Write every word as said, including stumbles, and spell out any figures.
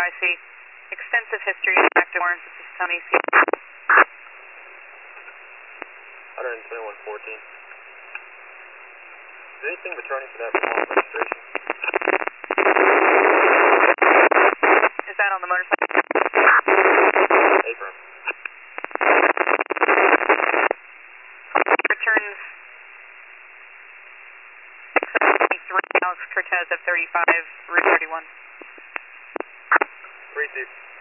I C. Extensive history of active warrants. This is Tony C. one twenty-one fourteen. Is anything returning for that registration? Is that on the motorcycle? Abram. Returns six twenty-three, Alex Cortez, F thirty-five, Route thirty-one. Receive.